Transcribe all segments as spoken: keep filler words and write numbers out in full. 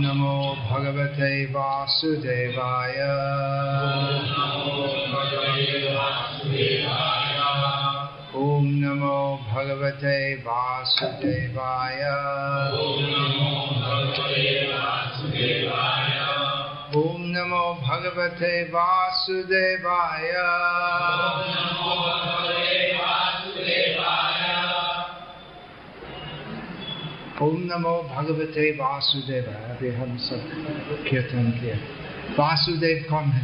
नमो भगवते वासुदेवाय। ओम नमो भगवते वासुदेवाय। ओम नमो भगवते वासुदेवाय। ओम नमो भगवते वासुदेवाय। अभी हम सब कीर्तन किया। वासुदेव कौन है?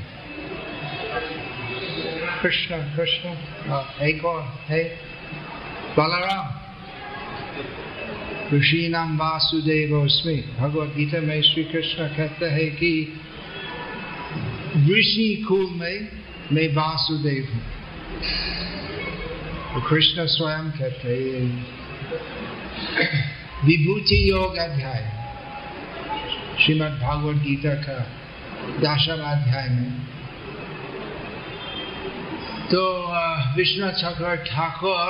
कृष्ण। कृष्ण एक और है बलराम। ऋषि नाम वासुदेवोस्मि। भगवद गीता में श्री कृष्ण कहते हैं कि ऋषि कुल में मैं वासुदेव हूँ। तो कृष्ण स्वयं कहते हैं विभूति योग अध्याय श्रीमद् भागवत गीता का दशम अध्याय में। तो विष्णु चक्र ठाकुर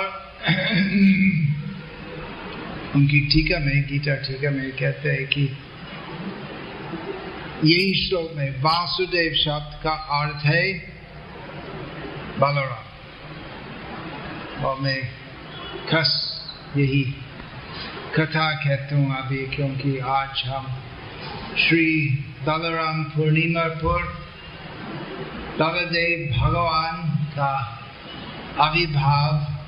उनकी टीका में, गीता टीका में कहते हैं कि यही श्लोक में वासुदेव शब्द का अर्थ है बलराम। और मैं खस यही कथा कहता हूँ अभी, क्योंकि आज हम श्री बलराम पूर्णिमा पर बलदेव भगवान का आविर्भाव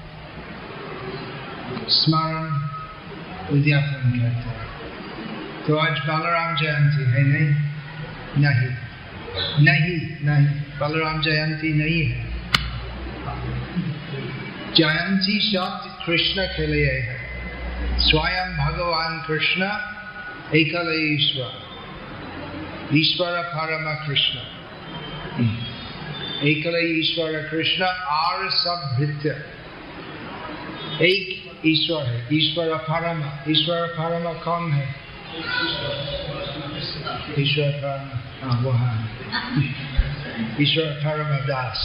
स्मरण उद्यापन करते हैं। तो आज बलराम जयंती है? नहीं नहीं नहीं नहीं बलराम जयंती नहीं है। जयंती शब्द कृष्ण के लिए है। स्वयं भगवान कृष्ण एकल ईश्वर, ईश्वर परम कृष्ण, एकल ईश्वर कृष्ण और सब भृत्य एक ईश्वर है। ईश्वर परम, ईश्वर परम कौन है? ईश्वर परम, हाँ वो है ईश्वर परम दास।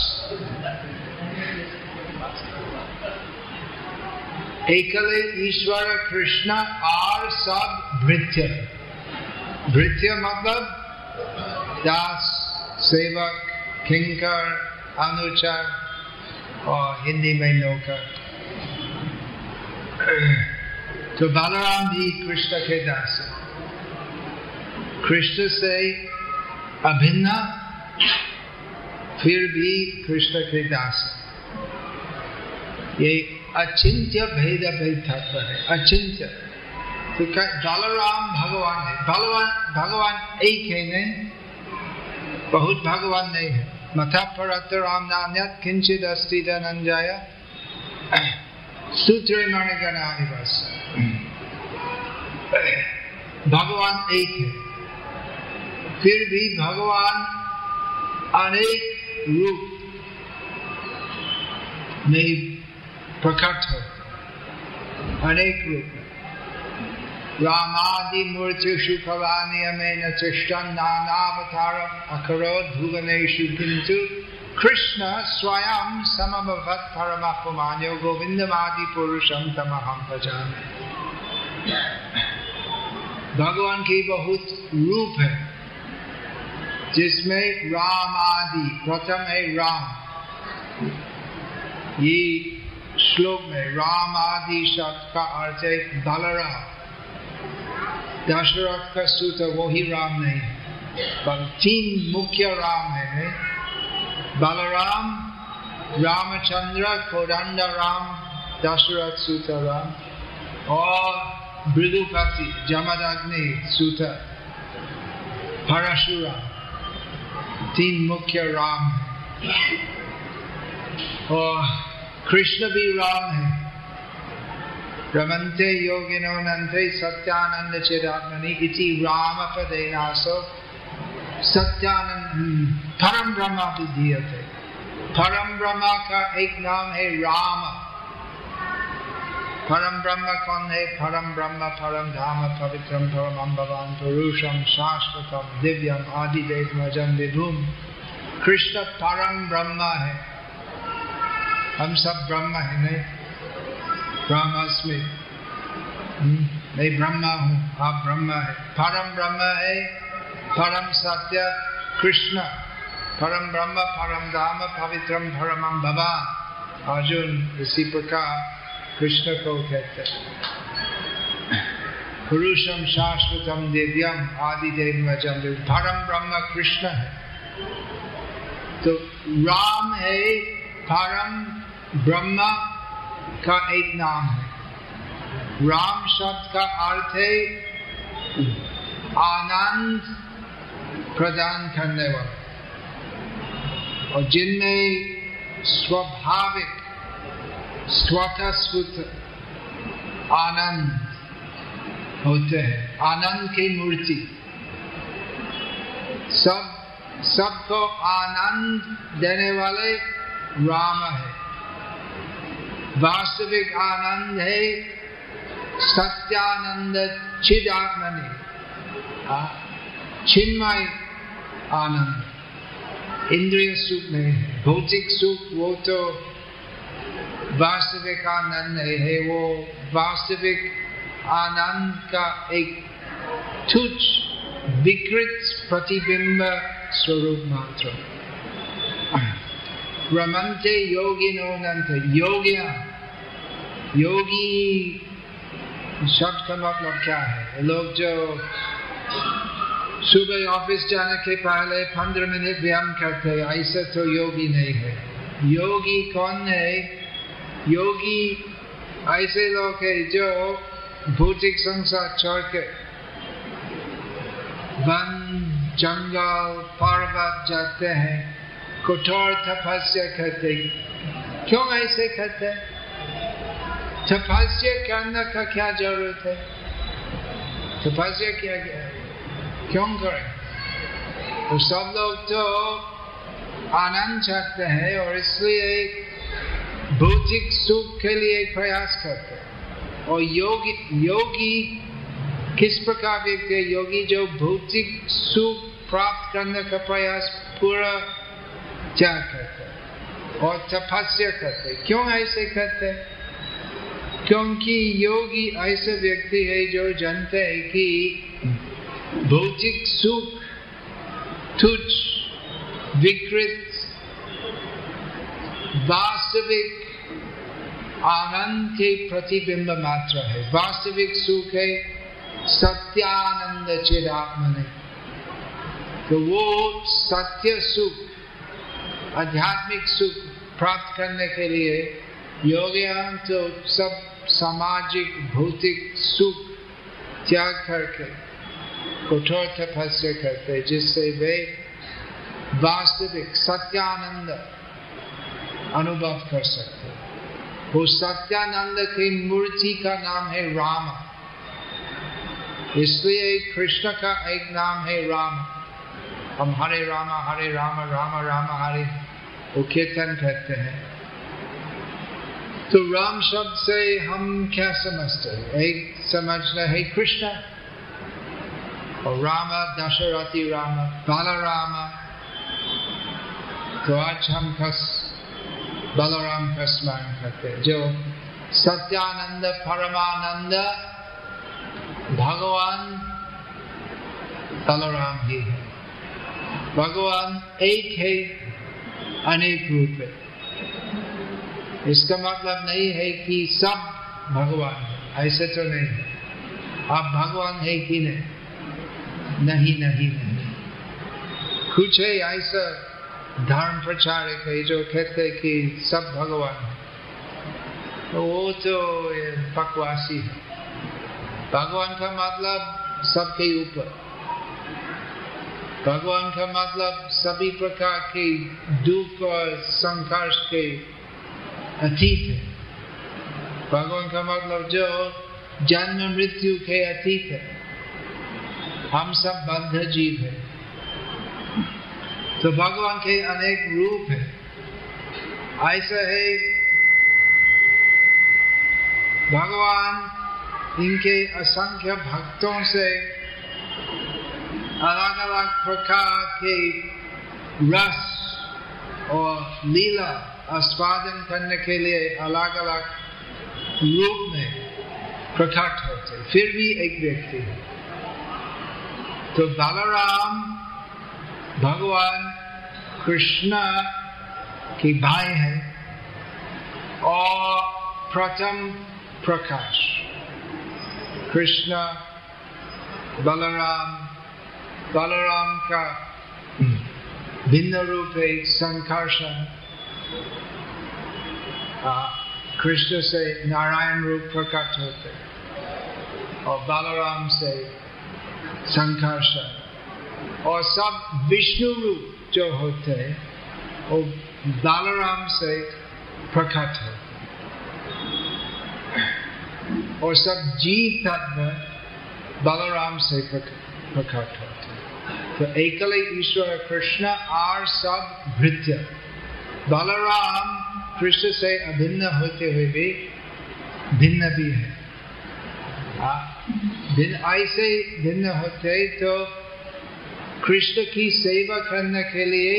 एकले ईश्वर कृष्ण और सब भृत्य। भृत्य मतलब दास, सेवक, किंकर, अनुचर और हिंदी में नौकर। तो बलराम भी कृष्ण के दास है। कृष्ण से अभिन्न फिर भी कृष्ण के दास है। ये अचिंत्य भेद भेद तत्व है। अचिंत्य तो बलराम भगवान है। भगवान भगवान एक है, नहीं बहुत भगवान नहीं है। मथा परत्र राम नान्यत् किंचित् अस्ति धनंजय सूत्रे मणिगणा निवास। भगवान एक है, फिर भी भगवान अनेक रूप में प्रकट हो, अनेक रूप। रामादि मूर्तिषु फलानियमेन चेष्टं नानावतारम् अकरोत् भुवनेषु किन्तु कृष्ण स्वयं समभवत् परमात्मन्यो गोविन्दमादि पुरुषं तमहं भजामि। भगवान की बहुत रूप है, जिसमें राम आदि, प्रथम है राम। ये श्लोक में राम आदि शब्द का अर्थ है बलराम। दशरथ का सूत्र वही राम नहीं है, पर तीन मुख्य राम है, नहीं? बलराम, रामचंद्र, कोदंड राम, दशरथ सूत्र राम और भृगुपति जमदग्नि सूत्र परशुराम। तीन मुख्य राम है। और कृष्ण भी राम है। रमन्ते योगिनो नन्ते सत्यानंद चिदात्मनि इति राम पदेनासो सत्यानंद परम ब्रह्म विधीयते। परम ब्रह्म का एक नाम है राम। परम ब्रह्म कौन है? परम ब्रह्म परम धाम पवित्रम परमं भवान पुरुषम शाश्वतम दिव्यम आदिदेव भजन विभुम। कृष्ण परम ब्रह्म है। हम सब ब्रह्म है, नहीं? ब्रह्मास्मि मैं ब्रह्मा हूँ, आप ब्रह्मा है। परम ब्रह्म है, परम सत्य कृष्ण, परम ब्रह्म, परम धाम, पवित्रम परमम भवान। अर्जुन इसी प्रकार कृष्ण को कहते हैं। पुरुषम शाश्वतम दिव्यम आदि देवजम, परम ब्रह्म कृष्ण है। तो राम है परम ब्रह्म का एक नाम है। राम शब्द का अर्थ है आनंद प्रदान करने वाला, और जिनमें स्वाभाविक स्वतः स्फूर्त आनंद होते हैं, आनंद की मूर्ति। सब सबको आनंद देने वाले राम है। वास्तविक आनंद है सत्यानंद चिदात्मनि, चिन्मय आनंद। इंद्रिय सुख नहीं है, भौतिक सुख वो तो वास्तविक आनंद नहीं है, वो वास्तविक आनंद का एक तुच्छ विकृत प्रतिबिंब स्वरूप मात्र। रमन्ते योगिनो नन्ते, योगिया, योगी शब्द का मतलब क्या है? लोग जो सुबह ऑफिस जाने के पहले पंद्रह मिनट व्यायाम करते हैं, ऐसा तो योगी नहीं है। योगी कौन है? योगी ऐसे लोग हैं जो भौतिक संसार छोड़ के वन जंगल पर्वत जाते हैं, कठोर तपस्या करते। क्यों ऐसे करते हैं? तपस्या करने का क्या जरूरत है? तपस्या किया गया, क्यों करें? तो सब लोग तो आनंद चाहते हैं और इसलिए भौतिक सुख के लिए प्रयास करते हैं। और योगी योगी किस प्रकार व्यक्ति है? योगी जो भौतिक सुख प्राप्त करने का प्रयास पूरा त्याग करते हैं और तपस्या करते हैं। क्यों ऐसे करते हैं? क्योंकि योगी ऐसे व्यक्ति है जो जानते हैं कि भौतिक सुख तुच्छ विकृत, वास्तविक आनंद के प्रतिबिंब मात्र है। वास्तविक सुख है सत्यानंद चिदात्मनि। तो वो सत्य सुख, आध्यात्मिक सुख प्राप्त करने के लिए योगियां तो सब सामाजिक भौतिक सुख त्याग करके कठोर तपस्या करते, जिससे वे वास्तविक सत्यानंद अनुभव कर सकते। वो सत्यानंद की मूर्ति का नाम है राम, इसलिए कृष्ण का एक नाम है राम। हम हरे रामा हरे रामा राम राम हरे वो कीर्तन करते हैं। तो राम शब्द से हम क्या समझते हैं? एक समझना है कृष्ण, और राम दशरथी राम, बलराम। तो आज हम कस बलराम का स्मरण करते हैं, जो सत्यानंद परमानंद भगवान बलराम ही है। भगवान एक है, अनेक रूप है। इसका मतलब नहीं है कि सब भगवान है, ऐसे तो नहीं है। आप भगवान है कि नहीं? नहीं नहीं नहीं। कुछ है ऐसा धर्म प्रचारक है जो कहते हैं कि सब भगवान है, तो वो तो बकवासी है। भगवान का मतलब सबके ऊपर, भगवान का मतलब सभी प्रकार के दुख और संघर्ष के अतीत है। भगवान का मतलब जो जन्म मृत्यु के अतीत है। हम सब बद्ध जीव है। तो भगवान के अनेक रूप है। ऐसा है भगवान इनके असंख्य भक्तों से अलग अलग प्रकार के रस और लीला आस्वादन करने के लिए अलग अलग रूप में प्रकट होते, फिर भी एक व्यक्ति है। तो बलराम भगवान कृष्ण की भाई है और प्रथम प्रकाश। कृष्ण बलराम, बलराम का भिन्न रूप है संकर्षण, कृष्ण से नारायण रूप प्रकट होते और बलराम से संकर्षण, और सब विष्णु रूप जो होते वो बलराम से प्रकट होते, और सब जीव तत्व बलराम से प्रकट होते। तो एकल ईश्वर कृष्ण और सब भृत्य। बलराम कृष्ण से अभिन्न होते हुए भी भिन्न भी है। भिन्न ऐसे भिन्न होते तो कृष्ण की सेवा करने के लिए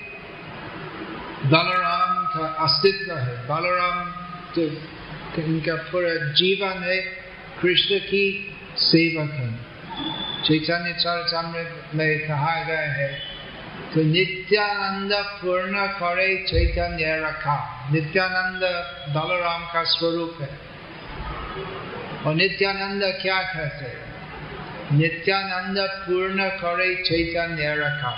बलराम का अस्तित्व है। बलराम तो इनका पूरा जीवन है कृष्ण की सेवा करना। चैतन्य चरितामृत में कहा गया है तो नित्यानंद पूर्ण करे चैतन्य रखा। नित्यानंद बलराम का स्वरूप है। और नित्यानंद क्या कहते हैं? नित्यानंद पूर्ण करे चैतन्य रखा।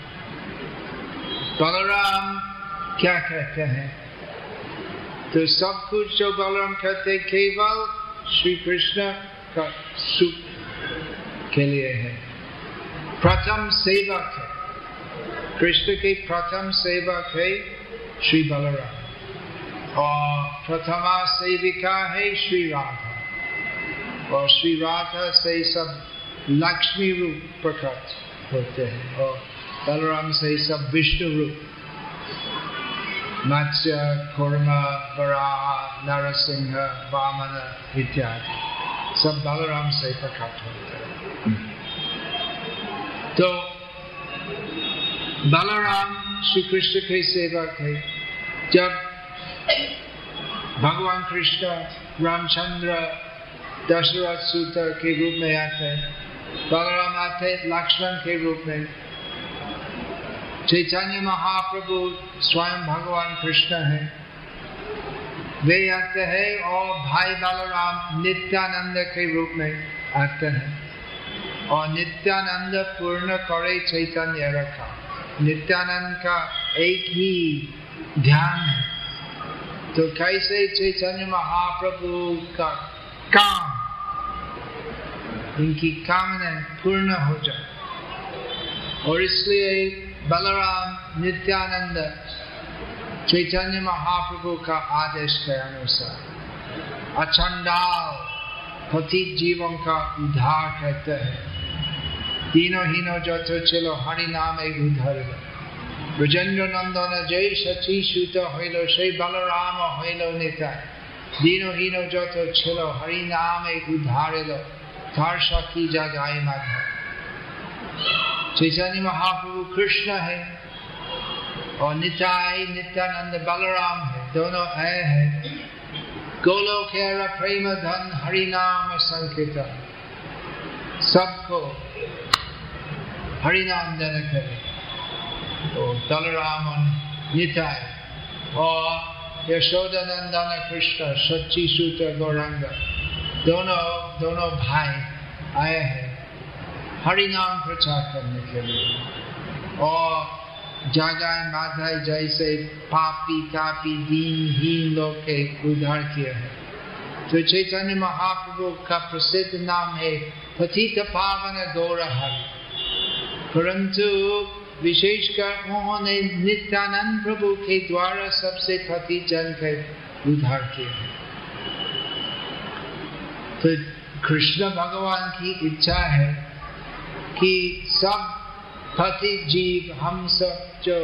बलराम क्या कहते हैं? तो सब कुछ जो बलराम कहते केवल श्री कृष्ण का सुख के लिए है। प्रथम सेवक है कृष्ण के, प्रथम सेवक है श्री बलराम, और प्रथमा सेविका है श्री राधा, और श्री राधा से सब लक्ष्मी रूप प्रकट होते हैं, और बलराम से सब विष्णु रूप, मत्स्य, कूर्म, वराह, नरसिंह, वामन इत्यादि सब बलराम से प्रकट होते हैं। तो बलराम श्री कृष्ण के सेवक है। जब भगवान कृष्ण रामचंद्र दशरथ सूत के रूप में आते हैं, बलराम आते लक्ष्मण के रूप में। चैतन्य महाप्रभु स्वयं भगवान कृष्ण है, वे आते हैं, और भाई बलराम नित्यानंद के रूप में आते हैं, और नित्यानंद पूर्ण करे चैतन्य रखा। नित्यानंद का एक ही ध्यान है। तो कैसे चैतन्य महाप्रभु का काम, इनकी कामना पूर्ण हो जाए, और इसलिए बलराम नित्यानंद चैतन्य महाप्रभु का आदेश के अनुसार अचंडाल पतित जीवों का उद्धार करते हैं। तीनों हीनो जो तो चलो हरि नाम एक उद्धार। ब्रजेंद्र नंदन जय सची सूत हইলো সেই बलराम हইলো निताय। तीनों हीनो जो तो चलो हरि नाम एक उद्धार लो, थार सखी जगाए माधा। चैतन्य महाप्रभु कृष्ण है, और निताय नित्यानंद बलराम है, दोनों ऐ है। गोलोक प्रेम धन हरि नाम संकीर्तन, सबको हरि नाम देने करे। तो बलराम निताय और यशोदा नंदन कृष्ण सच्ची सूत गौरंग, दोनों दोनों भाई आए हैं हरि नाम प्रचार करने के लिए, और जगाए माधाई जैसे पापी तापी दीनहीन लोग के उद्धार किया है। तो चैतन्य महाप्रभु का प्रसिद्ध नाम है पतित पावन गौरहरि, परंतु विशेषकर उन्होंने नित्यानंद प्रभु के द्वारा सबसे पतित जन के उद्धार किया है। तो कृष्ण भगवान की इच्छा है कि सब पतित जीव, हम सब जो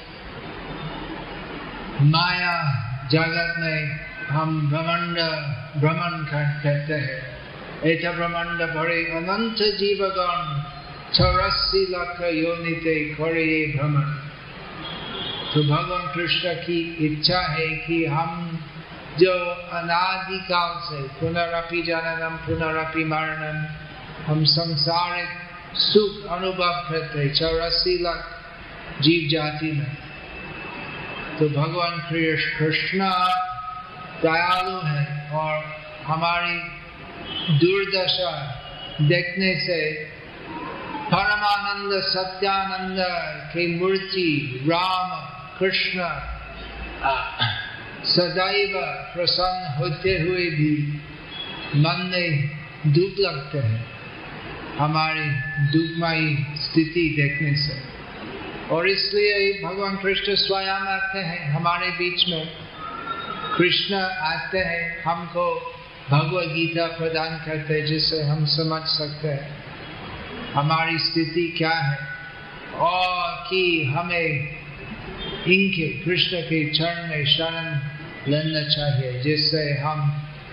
माया जगत में हम ब्रह्मांड भ्रमण करते हैं, एक ब्रह्मांड भरे अनंत जीवगण चौरासी लाख योनिते करे भ्रमण। तो भगवान कृष्ण की इच्छा है कि हम जो अनादिकाल से पुनरपि जननम पुनरपि मरणम हम संसारिक सुख अनुभव करते चौरासी लाख जीव जाति में, तो भगवान कृष्ण दयालु है और हमारी दुर्दशा देखने से परमानंद सत्यानंद की मूर्ति राम कृष्ण सदैव प्रसन्न होते हुए भी मन में दुख लगते हैं हमारी दुखमयी स्थिति देखने से। और इसलिए भगवान कृष्ण स्वयं आते हैं हमारे बीच में। कृष्ण आते हैं हमको भगवद गीता प्रदान करते हैं जिससे हम समझ सकते हैं हमारी स्थिति क्या है और कि हमें इनके कृष्ण के चरण में शरण लेना चाहिए जिससे हम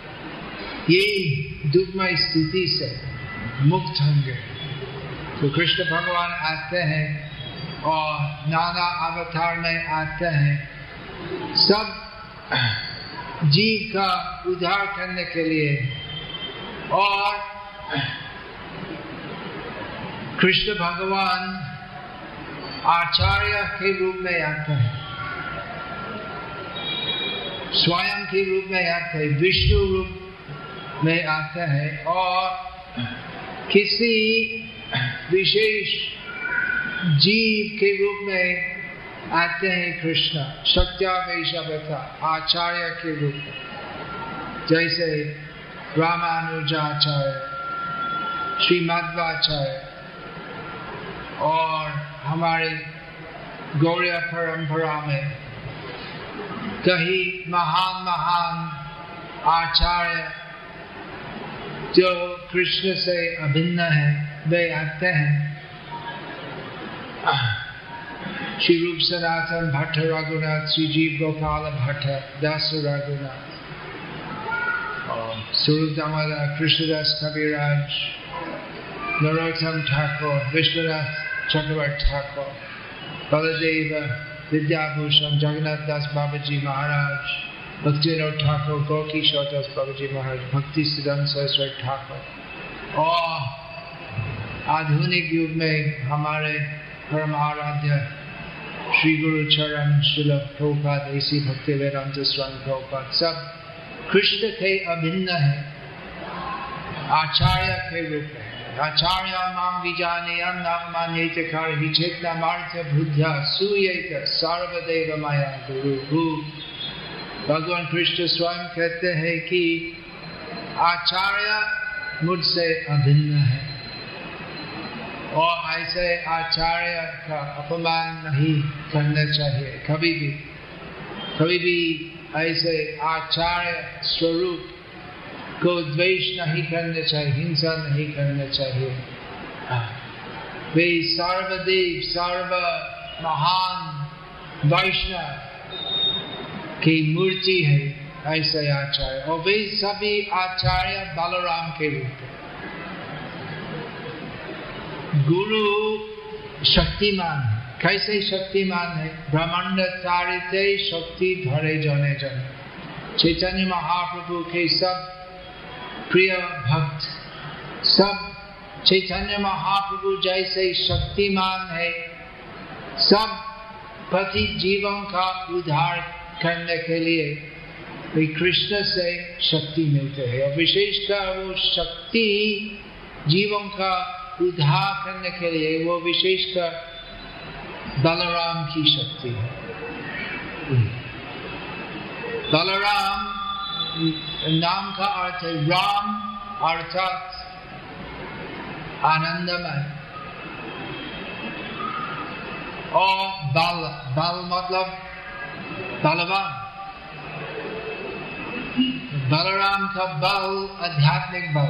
ये दुखमय स्थिति से मुक्त होंगे। तो कृष्ण भगवान आते हैं और नाना अवतार में आते हैं सब जीव का उद्धार करने के लिए। और कृष्ण भगवान आचार्य के रूप में आते हैं, स्वयं के रूप में आते हैं, विष्णु रूप में आते हैं और किसी विशेष जीव के रूप में आते हैं। कृष्ण शक्त्यावेशवता आचार्य के रूप में, जैसे रामानुजाचार्य, श्रीमध्वाचार्य और हमारे गौड़ीय परंपरा में कई महान महान आचार्य जो कृष्ण से अभिन्न है वे आते हैं। श्री रूप सनातन भट्ट रघुनाथ, श्री जीव गोपाल भट्ट, दास रघुनाथ, स्वरूप दामोदर, कृष्णदास कविराज, नरोत्तम ठाकुर, विश्वनाथ चक्रवर्ती ठाकुर, बलदेव विद्याभूषण, जगन्नाथ दास बाबाजी महाराज, भक्तिविनोद ठाकुर, गौकिशोर दास बाबाजी महाराज, भक्ति सिद्धांत सरस्वती ठाकुर और आधुनिक युग में हमारे परम आराध्य श्री गुरु चरण श्रील प्रभुपाद, ऐसी भक्ति वेदांत स्वामी प्रभुपाद, सब कृष्ण के अभिन्न है, आचार्य के रूप में। आचार्य माम विजानेयं नाम मान्यते कारहि चेतना मार्थ बुद्ध्या सूयेत सर्वदेव माया गुरु। भगवान कृष्ण स्वयं कहते हैं कि आचार्य मुझसे अभिन्न है और ऐसे आचार्य का अपमान नहीं करना चाहिए कभी भी। कभी भी ऐसे आचार्य स्वरूप को द्वेष नहीं करना चाहिए, हिंसा नहीं करना चाहिए। वे सर्वदेव सर्व महान वैष्णव की मूर्ति है ऐसे आचार्य, और वे सभी आचार्य बलराम के रूप है। गुरु शक्तिमान है, कैसे शक्तिमान है? ब्रह्मांड तारिते शक्ति धरे जने जन। चैतन्य महाप्रभु के सब प्रिय भक्त, सब चैतन्य महाप्रभु जैसे शक्तिमान है, सब पतित जीवों का उद्धार करने के लिए वे कृष्ण से शक्ति मिलते हैं। और विशेषकर वो शक्ति जीवों का उद्धार करने के लिए वो विशेषकर बलराम की शक्ति है। बलराम नाम का अर्थ है राम, अर्थात आनंदमय, और बल, बल मतलब बलवान। बलराम का बल आध्यात्मिक बल,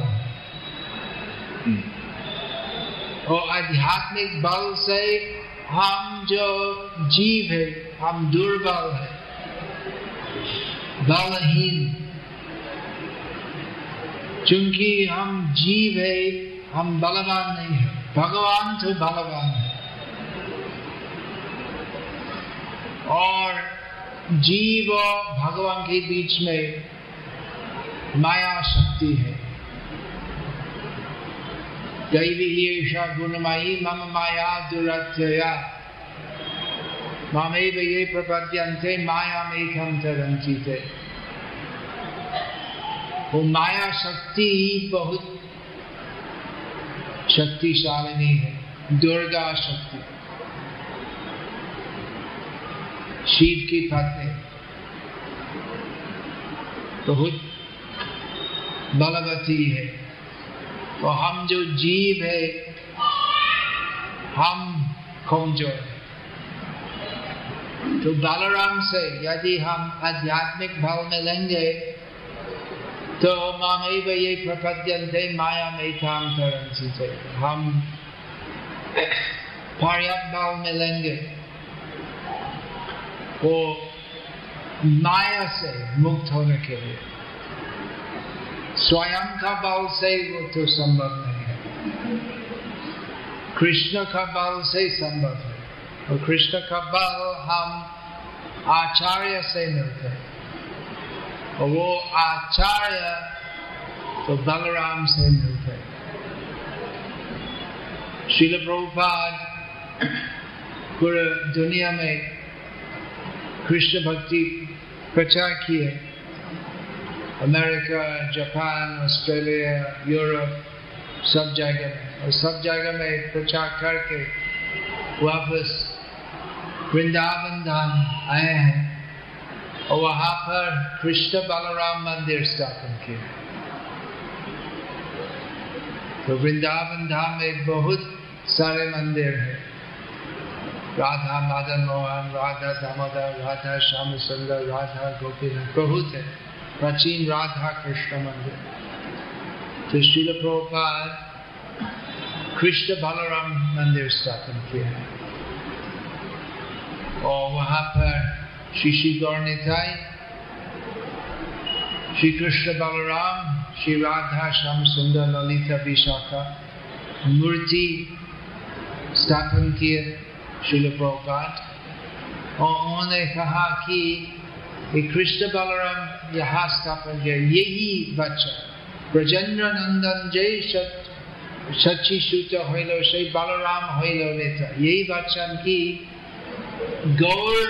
और आध्यात्मिक बल से हम जो जीव है हम दुर्बल है, बलहीन। चूंकि हम जीव है हम बलवान नहीं है, भगवान तो बलवान है। और जीव और भगवान के बीच में माया शक्ति है। दैवी ईर्षा गुणमयी मम माया दुरत्यया मामेव ये प्रपद्यन्ते मायामेकं तरन्ति ते। वो माया शक्ति बहुत शक्तिशालिनी है, दुर्गा शक्ति, शिव की पत्नी, बहुत बलवती है। और हम जो जीव है हम कमजोर है। तो बलराम से यदि हम आध्यात्मिक भाव में लेंगे तो मामेव ये प्रपद्यन्ते मायामेकां तरन्ति ते। हम पर्याप्त भाव में लेंगे वो माया से मुक्त होने के लिए। स्वयं का बल से वो तो संभव नहीं है, कृष्ण का बल से संभव है। और कृष्ण का बल हम आचार्य से मिलते हैं, और वो आचार्य तो बलराम से मिलते हैं। श्रील प्रभुपाद पूरे दुनिया में कृष्ण भक्ति प्रचार किए, अमेरिका, जापान, ऑस्ट्रेलिया, यूरोप, सब जगह में, और सब जगह में प्रचार करके वापस वृंदावन धाम आए हैं, और वहां पर कृष्ण बलराम मंदिर स्थापन किया। तो वृंदावन धाम में बहुत सारे मंदिर हैं, राधा मदन मोहन, राधा दामोदर, राधा श्याम सुंदर, राधा गोपीनाथ, बहुत है प्राचीन राधा कृष्ण मंदिर। तो श्रील प्रभुपाद कृष्ण बलराम मंदिर स्थापन किया, और वहां पर श्री श्री गौर निताई, श्री कृष्ण बलराम, श्री राधा श्याम सुंदर, ललिता विशाखा मूर्ति स्थापन किए श्रील प्रभुपाद। और उन्होंने कहा कि ये कृष्ण बलराम यहाँ स्थापन किया, यही बच्चा ब्रजेंद्र नंदन जय सच्ची सूत हईल से बलराम हईल नेता, यही वचन की गौर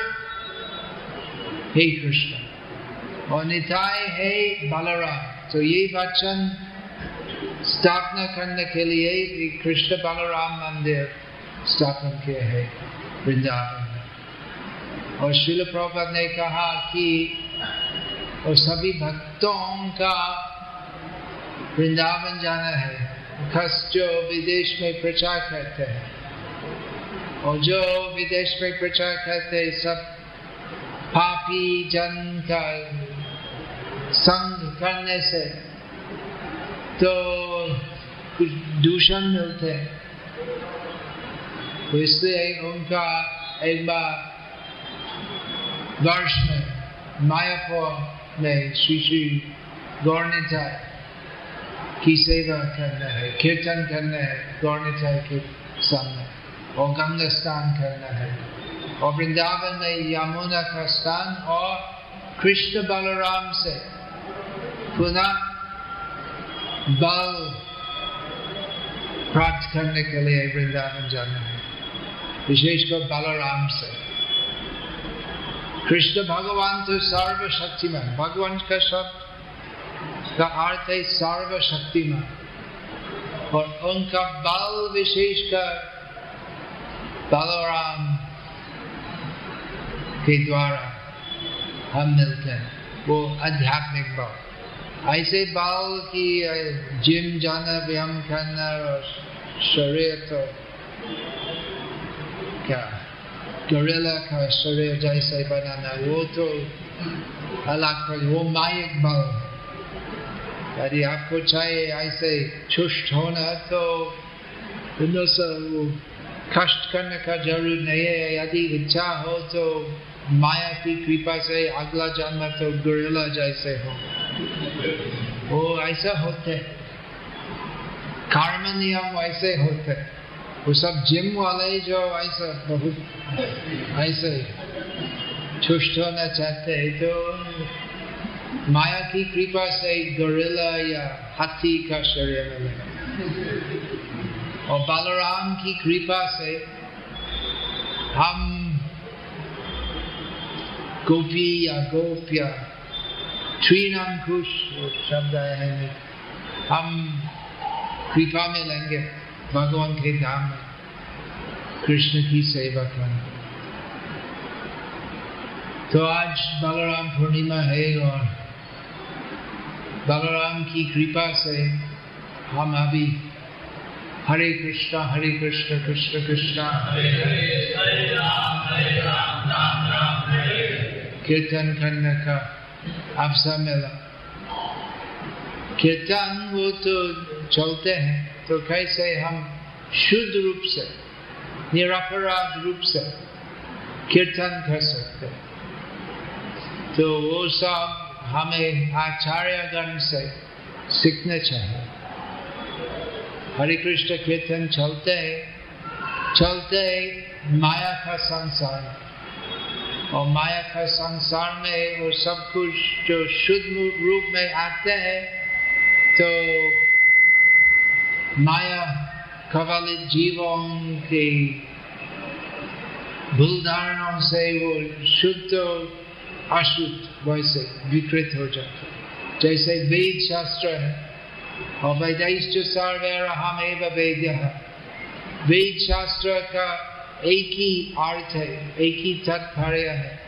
हे कृष्ण और निताय है बलराम। तो ये वचन स्थापना करने के लिए कृष्ण बलराम मंदिर स्थापन किए है वृंदावन में। और श्रील प्रभुपाद ने कहा कि और सभी भक्तों का वृंदावन जाना है, खास जो विदेश में प्रचार करते हैं, और जो विदेश में प्रचार करते हैं सब पापी जन का संग करने से तो कुछ दूषण मिलते हैं। तो इसलिए उनका एक बार वर्ष में मायापुर में श्री श्री गौर निताई की सेवा करना है, कीर्तन करना है गौर निताई के सामने, और गंगा स्नान करना है, और वृंदावन में यमुना का स्नान, और कृष्ण बलराम से पुनः बल प्राप्त करने के लिए वृंदावन जाना है, विशेषकर बलराम से। कृष्ण भगवान तो सर्वशक्तिमान, भगवान का शब्द का अर्थ है सर्वशक्तिमान, और उनका बल विशेषकर बलराम के द्वारा हम मिलते हैं, वो आध्यात्मिक बल। ऐसे बल की जिम जाना, व्यायाम करना और शरीर तो क्या गोरिल्ला का शरीर जैसे बनाना, वो तो अलग पर, वो मायिक बल। यदि आपको चाहिए ऐसे चुस्त होना तो वो कष्ट करने का जरूर नहीं है। यदि इच्छा हो तो माया की कृपा से अगला जन्म तो गोरिल्ला जैसे हो, वो ऐसा होते, कर्म नियम वैसे होते। वो सब जिम वाले जो ऐसा बहुत ऐसे तुष्ट होना चाहते हैं तो माया की कृपा से गोरिल्ला या हाथी का शरीर मिलेगा, और बलराम की कृपा से हम गोपी या गोपिया त्रिनांकुश शब्द है, हम कृपा में लेंगे भगवान के धाम में कृष्ण की सेवा करने। तो आज बलराम पूर्णिमा है और बलराम की कृपा से हम अभी हरे कृष्णा हरे कृष्ण कृष्ण कृष्णा हरे हरे कीर्तन करने का अवसर मिला। कीर्तन वो तो चलते हैं, तो कैसे हम शुद्ध रूप से निरपराध रूप से कीर्तन कर सकते हैं? तो वो सब हमें आचार्यगण से सीखने चाहिए। हरे कृष्ण कीर्तन चलते चलते माया का संसार, और माया का संसार में वो सब कुछ जो शुद्ध रूप में आते हैं, तो माया कवलित जीवों की भूल धारणों से वो शुद्ध अशुद्ध वैसे विकृत हो जाता है। जैसे वेद शास्त्र है, और वेदैश्च सर्वैरहम् एव वेद्यः, वेद शास्त्र का एक ही अर्थ है, एक ही तात्पर्य है,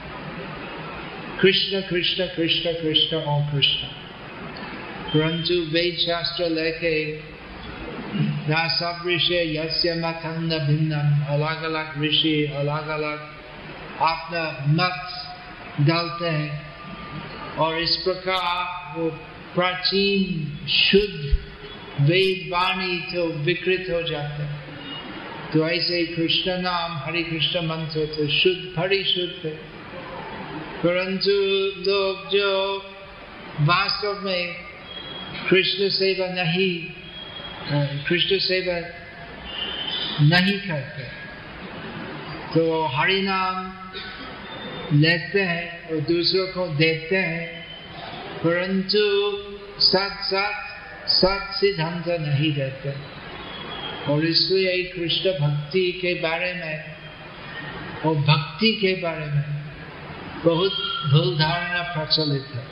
कृष्ण कृष्ण कृष्ण कृष्ण और कृष्ण। परंतु वेद शास्त्र लेके ना सब ऋषि यस्य मतम न भिन्नम, अलग अलग ऋषि अलग अलग अपना मत डालते हैं, और इस प्रकार वो प्राचीन शुद्ध वेद वाणी तो विकृत हो जाते हैं। तो ऐसे कृष्ण नाम हरे कृष्ण मंत्र तो शुद्ध परिशुद्ध है, परंतु लोग जो वास्तव में कृष्ण सेवा नहीं कृष्ण सेवा नहीं करते, तो हरि नाम लेते हैं और दूसरों को देते हैं, परंतु साथ साथ सत सिद्धांत नहीं देते। और इसलिए कृष्ण भक्ति के बारे में और भक्ति के बारे में बहुत भूल धारणा प्रचलित है।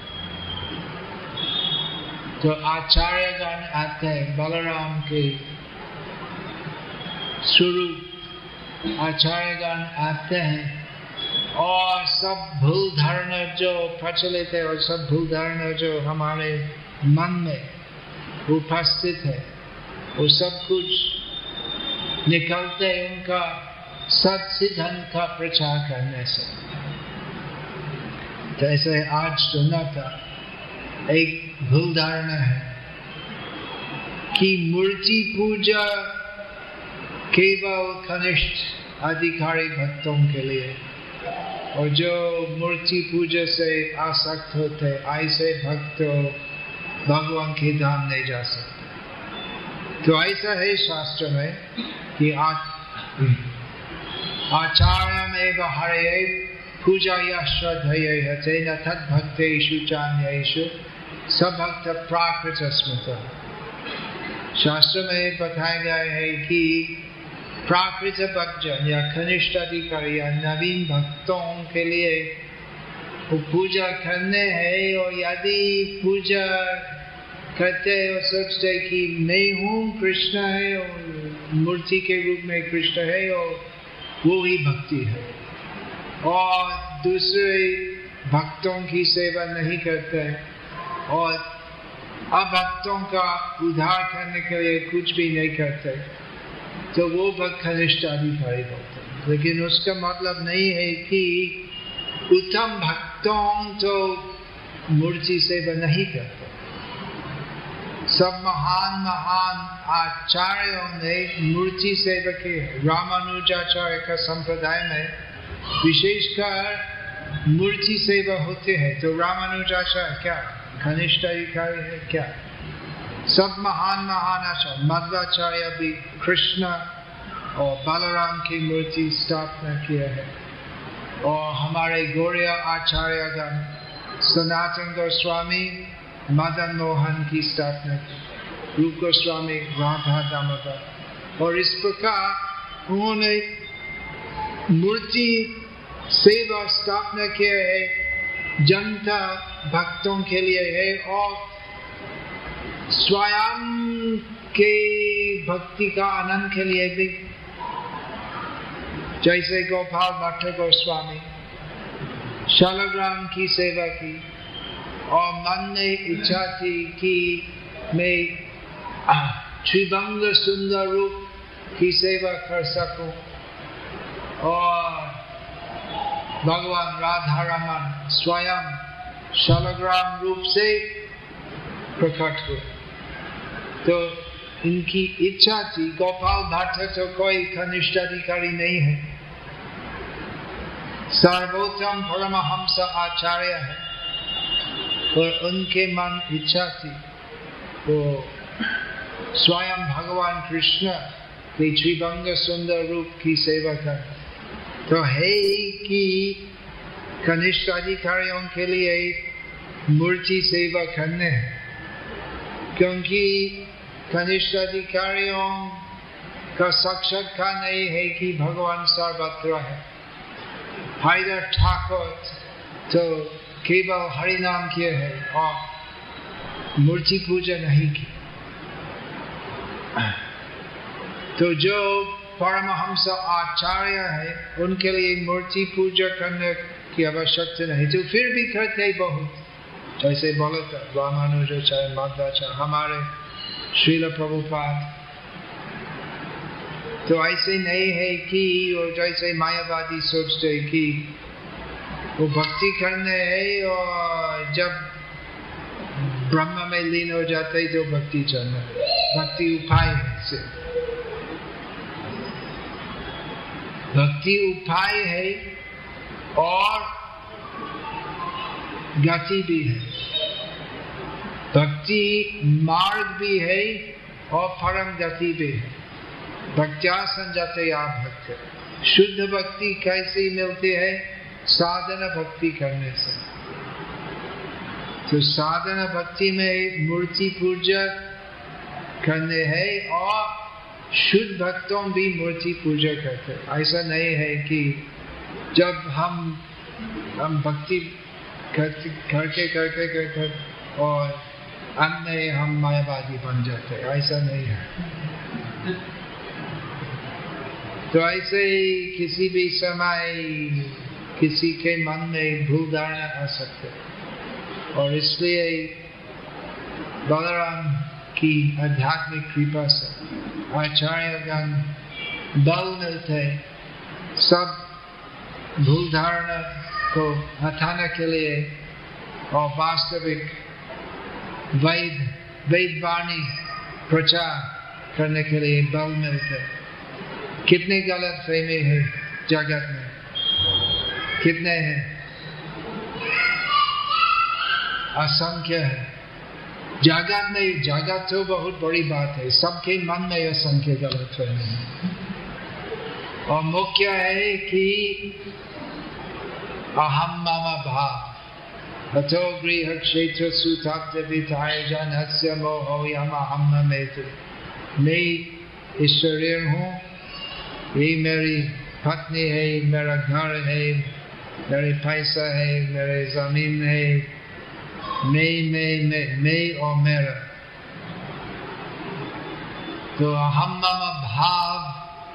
तो आचार्यगण आते हैं, बलराम के स्वरूप आचार्यगण आते हैं, और सब भूल धारणा जो प्रचलित है और सब भूल धारणा जो हमारे मन में उपस्थित है, वो सब कुछ निकलते हैं उनका सत सिद्धांत का प्रचार करने से। जैसे आज सुना था, एक भूल धारणा है कि मूर्ति पूजा केवल कनिष्ठ अधिकारी भक्तों के लिए, और जो मूर्ति पूजा से आसक्त होते ऐसे भक्त भगवान के धाम नहीं जा सकते। तो ऐसा है शास्त्र में कि आचार्यमेव हरे पूजा या श्रद्धेय तेन तद भक्तेषु चान्येषु सभक्त प्राकृत स्मृतः। शास्त्र में बताया गया है कि प्राकृत भक्तजन या कनिष्ठ अधिकारी या नवीन भक्तों के लिए वो पूजा करने हैं, और यदि पूजा करते हैं और सोचते कि मैं हूँ कृष्ण है और मूर्ति के रूप में कृष्ण है और वो ही भक्ति है, और दूसरे भक्तों की सेवा नहीं करते हैं और अभक्तों का उद्धार करने के लिए कुछ भी नहीं करते, तो वो भक्त कनिष्ठ अधिकारी होते हैं। लेकिन उसका मतलब नहीं है कि उत्तम भक्तों तो मूर्ति सेवा नहीं करते। सब महान महान आचार्यों ने मूर्ति सेवा की है। रामानुजाचार्य का संप्रदाय में विशेषकर मूर्ति सेवा होते हैं, तो रामानुजाचार्य क्या कनिष्ठ अधिकारी है क्या? सब महान महान आचार्य, मध्वाचार्य भी कृष्ण और बलराम की मूर्ति स्थापना किया है। और हमारे गौड़ीय आचार्यगण सनातन गोस्वामी मदन मोहन की स्थापना की, रूप गोस्वामी राधा दामोदर, और इस प्रकार उन्होंने मूर्ति सेवा स्थापना किया है, जनता भक्तों के लिए है और स्वयं के भक्ति का आनंद के लिए भी। जैसे गोपाल भट्ट गोस्वामी शालग्राम की सेवा की और मन ने इच्छा थी कि मैं त्रिभंग सुंदर रूप की सेवा कर सकूं, और भगवान राधा रमन स्वयं शालग्राम रूप से प्रकट हुए। तो इनकी इच्छा थी। गोपाल भट्ट तो कोई कनिष्ठ अधिकारी नहीं है, सर्वोत्तम परमहंस आचार्य है, और उनके मन इच्छा थी वो स्वयं भगवान कृष्ण के त्रिभंग सुंदर रूप की सेवा कर। तो है कि कनिष्ठ अधिकारियों के लिए मूर्ति सेवा करने, क्योंकि कनिष्ठ अधिकारियों का साक्षात्कार नहीं है कि भगवान सर्वत्र है। हरिदास ठाकुर तो केवल हरि नाम किए है और मूर्ति पूजा नहीं की। तो जो परमहंस आचार्य है उनके लिए मूर्ति पूजा करने की आवश्यकता नहीं, तो फिर भी करते बहुत। जैसे बोले तो रामानुजाचार्य, मध्वाचार्य, हमारे श्रील प्रभुपाद। तो ऐसे नहीं है कि और जैसे मायावादी सोचते हैं कि वो भक्ति करने है और जब ब्रह्म में लीन हो जाते ही तो भक्ति चलना। भक्ति उपाय है से भक्ति उपाय है और गति भी है। भक्ति मार्ग भी है और परम गति भी है। भक्त्या संजाते आप भक्त। शुद्ध भक्ति कैसे मिलती है? साधना भक्ति करने से। तो साधना भक्ति में मूर्ति पूजा करने है और शुद्ध भक्तों भी मूर्ति पूजा करते। ऐसा नहीं है कि जब हम हम भक्ति करते करके करके करते और अंत में हम मायावादी बन जाते, ऐसा नहीं है। तो ऐसे ही किसी भी समय किसी के मन में भूल धारणा आ सकते, और इसलिए बलराम की आध्यात्मिक कृपा से आचार्यगण बल मिलते सब भूल धारणा को हटाने के लिए और वास्तविक वैद वेद वाणी प्रचार करने के लिए बल मिलते। कितने गलत फहमी है जगत में, कितने हैं? असंख्य है जगत में। जगत तो बहुत बड़ी बात है, सबके मन में असंख्य गलत फहमी है। और मुख्य है कि अहम मम भाव अतो गृह क्षेत्र सुतप्त विधाय जनस्य मोहो यम अहम ममेतु। मैं इस शरीर हूँ, ये मेरी पत्नी है, मेरा घर है, मेरे पैसा है, मेरे जमीन है, मैं मैं मैं मैं और मेरा। तो अहम मम भाव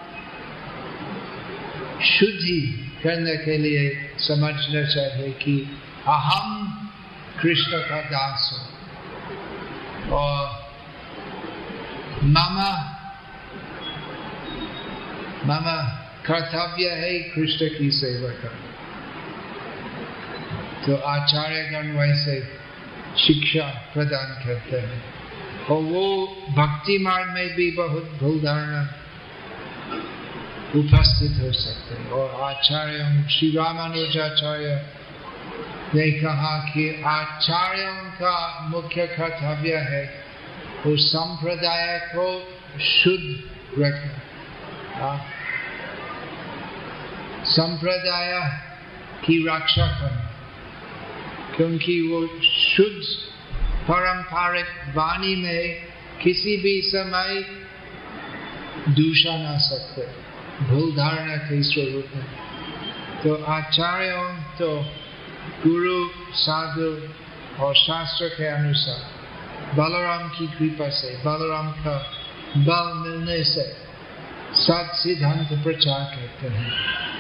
शुद्धि करने के लिए समझना चाहिए कि अहम कृष्ण का दास हूँ और मम मम कर्तव्य है कृष्ण की सेवा करना। तो आचार्यगण वैसे शिक्षा प्रदान करते हैं, और वो भक्ति मार्ग में भी बहुत भूल धारणा उपस्थित हो सकते हैं। और आचार्य श्री रामानुजाचार्य ने कहा कि आचार्यों का मुख्य कर्तव्य है वो संप्रदाय को शुद्ध रखना। संप्रदाय की रक्षा करना, क्योंकि वो शुद्ध पारंपरिक वाणी में किसी भी समय दूषण आ सकते, भूल धारणा के स्वरूप में। तो आचार्यों तो गुरु साधु और शास्त्र के अनुसार बलराम की कृपा से, बलराम का बल मिलने से सत सिद्धांत प्रचार करते हैं।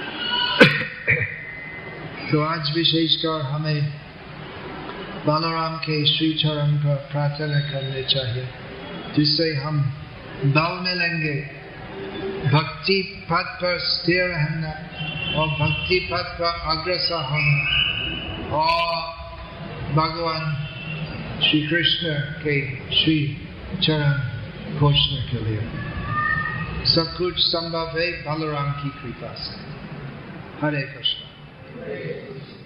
तो आज विशेषकर हमें बलराम के श्री चरण का प्रार्थना करने चाहिए, जिससे हम बल मिलेंगे भक्ति पथ पर स्थिर रहना और भक्ति पथ पर अग्रसर होना और भगवान श्री कृष्ण के श्री चरण घोषणा के लिए। सब कुछ संभव है बलराम की कृपा से। हरे कृष्ण।